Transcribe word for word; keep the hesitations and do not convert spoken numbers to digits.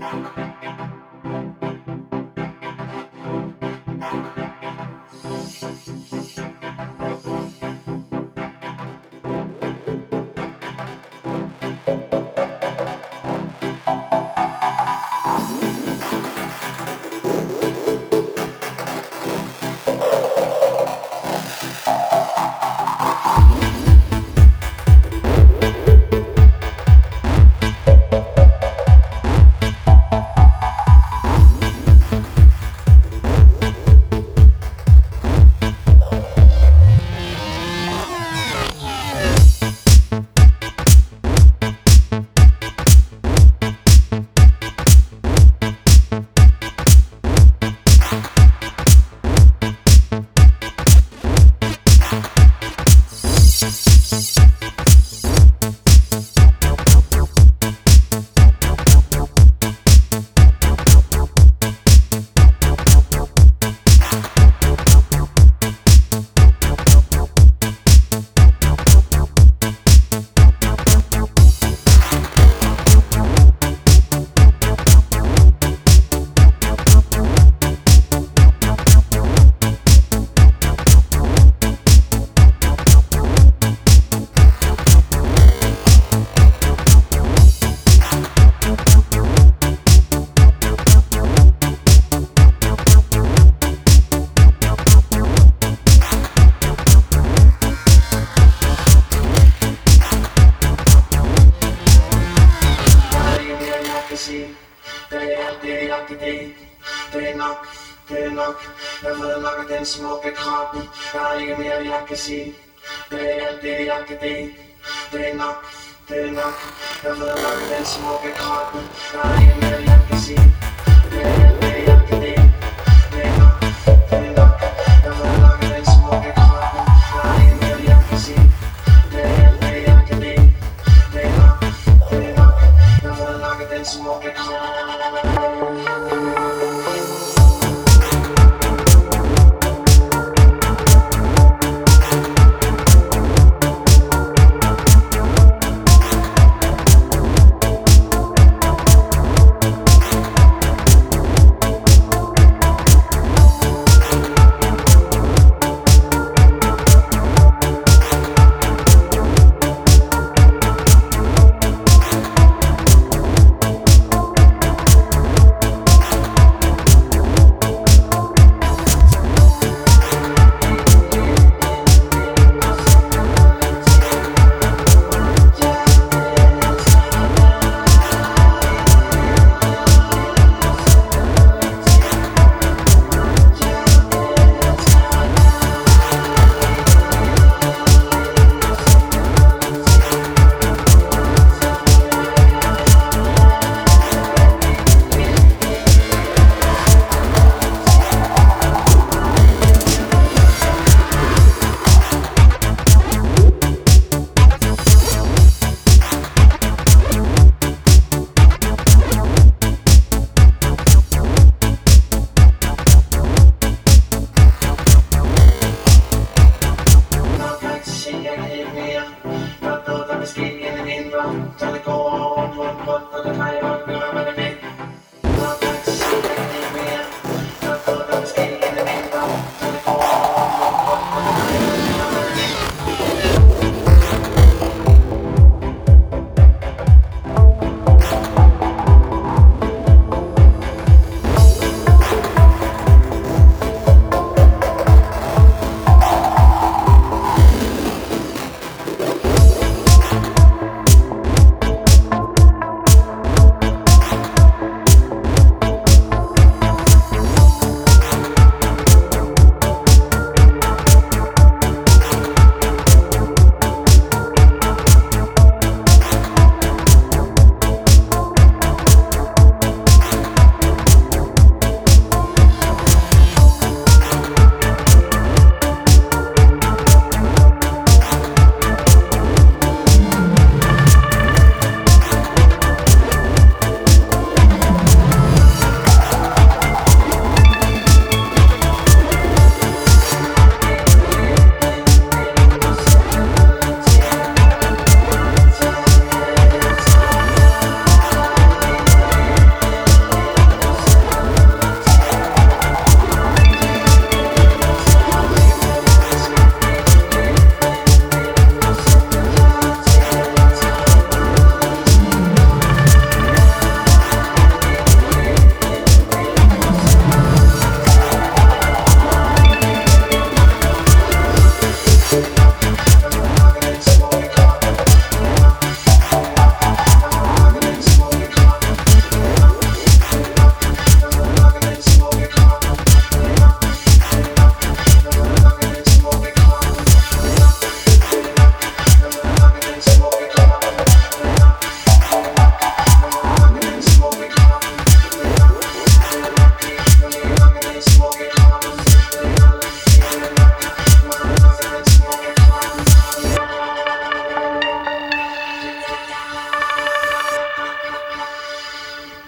Det er nok, det er nok. Jeg har fået nok af den smukke krop. Der er ikke mere jeg kan sige. Det er alt det jeg kan dele. Det er nok, det er nok. Jeg har fået nok af den smukke krop. Der er ikke mere jeg kan sige. Det er alt det jeg kan dele. Det er nok, det er nok. Jeg har fået nok af den smukke krop. Der er ikke mere jeg kan sige. Det er alt det jeg kan dele. Det er nok, det er nok. Jeg har fået nok af den smukke krop.